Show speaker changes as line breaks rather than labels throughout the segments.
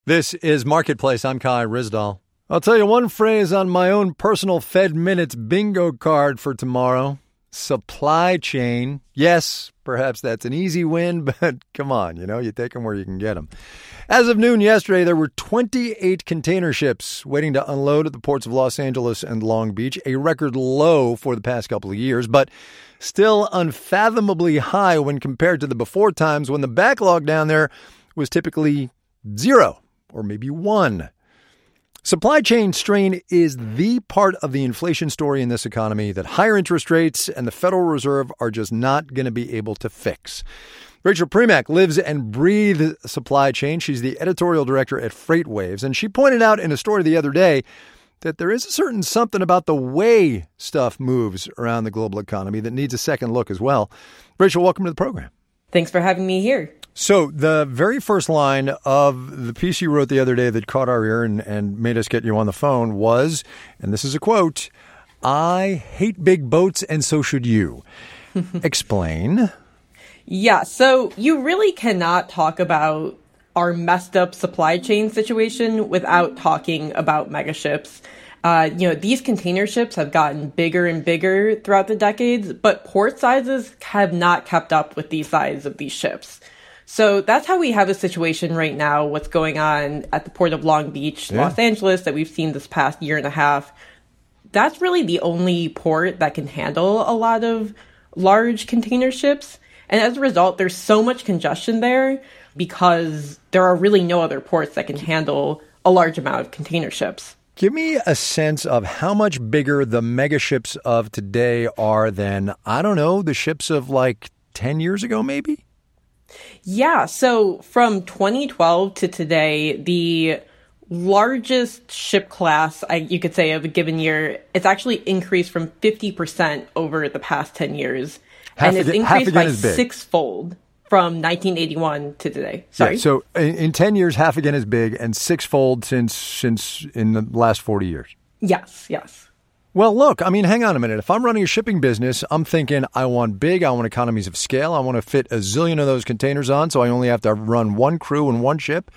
This is Marketplace. I'm Kai Ryssdal. I'll tell you one phrase on my own personal Fed Minutes bingo card for tomorrow. Supply chain. Yes, perhaps that's an easy win, but come on, you take them where you can get them. As of noon yesterday, there were 28 container ships waiting to unload at the ports of Los Angeles and Long Beach, a record low for the past couple of years, but still unfathomably high when compared to the before times when the backlog down there was typically 0 or maybe 1. Supply chain strain is the part of the inflation story in this economy that higher interest rates and the Federal Reserve are just not going to be able to fix. Rachel Premack lives and breathes supply chain. She's the editorial director at FreightWaves, and she pointed out in a story the other day that there is a certain something about the way stuff moves around the global economy that needs a second look as well. Rachel, welcome to the program.
Thanks for having me here.
So the very first line of the piece you wrote the other day that caught our ear and made us get you on the phone was, and this is a quote, "I hate big boats and so should you." Explain.
Yeah, so you really cannot talk about our messed up supply chain situation without talking about megaships. These container ships have gotten bigger and bigger throughout the decades, but port sizes have not kept up with the size of these ships. So that's how we have a situation right now, what's going on at the port of Long Beach, Los Angeles, that we've seen this past year and a half. That's really the only port that can handle a lot of large container ships. And as a result, there's so much congestion there because there are really no other ports that can handle a large amount of container ships.
Give me a sense of how much bigger the megaships of today are than, I don't know, the ships of like 10 years ago, maybe?
Yeah, so from 2012 to today, the largest ship class, you could say, of a given year, it's actually increased from 50% over the past 10 years. And it's increased by sixfold from 1981 to today. Sorry.
Yeah, so in 10 years, half again is big, and sixfold since in the last 40 years.
Yes.
Well, look, hang on a minute. If I'm running a shipping business, I'm thinking I want big, I want economies of scale. I want to fit a zillion of those containers on, so I only have to run one crew and one ship.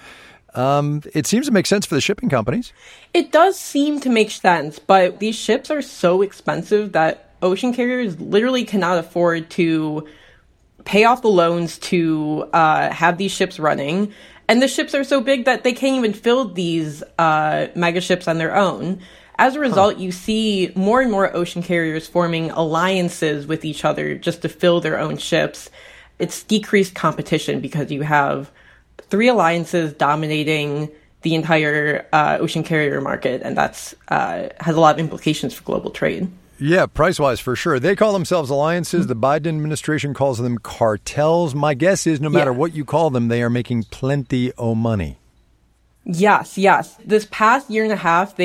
It seems to make sense for the shipping companies.
It does seem to make sense, but these ships are so expensive that ocean carriers literally cannot afford to pay off the loans to have these ships running. And the ships are so big that they can't even fill these mega ships on their own. As a result, you see more and more ocean carriers forming alliances with each other just to fill their own ships. It's decreased competition because you have 3 alliances dominating the entire ocean carrier market, and that's has a lot of implications for global trade.
Yeah, price-wise, for sure. They call themselves alliances. The Biden administration calls them cartels. My guess is no matter what you call them, they are making plenty of money.
Yes. This past year and a half,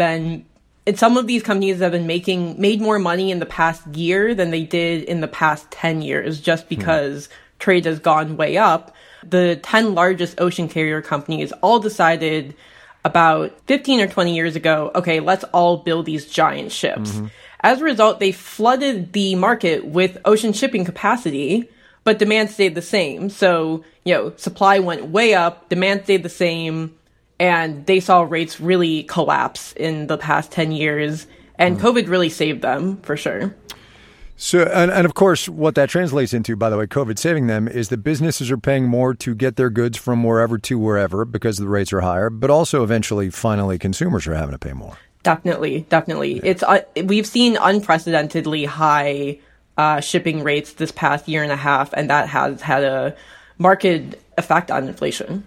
some of these companies have been made more money in the past year than they did in the past 10 years, just because trade has gone way up. The 10 largest ocean carrier companies all decided about 15 or 20 years ago, okay, let's all build these giant ships. Mm-hmm. As a result, they flooded the market with ocean shipping capacity, but demand stayed the same. So, supply went way up, demand stayed the same, and they saw rates really collapse in the past 10 years. And COVID really saved them, for sure.
So, and of course, what that translates into, by the way, COVID saving them, is that businesses are paying more to get their goods from wherever to wherever because the rates are higher, but also eventually, finally, consumers are having to pay more.
Definitely. Yeah. We've seen unprecedentedly high shipping rates this past year and a half, and that has had a marked effect on inflation.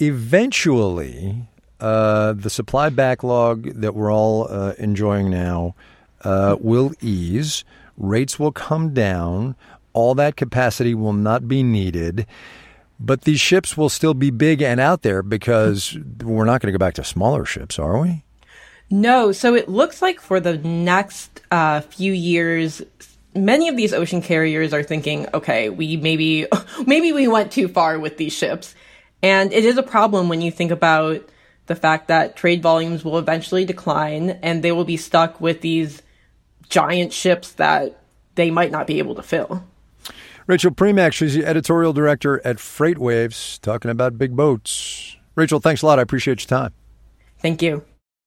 Eventually, the supply backlog that we're all enjoying now will ease. Rates will come down. All that capacity will not be needed. But these ships will still be big and out there because we're not going to go back to smaller ships, are we?
No. So it looks like for the next few years, many of these ocean carriers are thinking, okay, maybe we went too far with these ships. And it is a problem when you think about the fact that trade volumes will eventually decline and they will be stuck with these giant ships that they might not be able to fill.
Rachel Premack, she's the editorial director at FreightWaves, talking about big boats. Rachel, thanks a lot. I appreciate your time.
Thank you.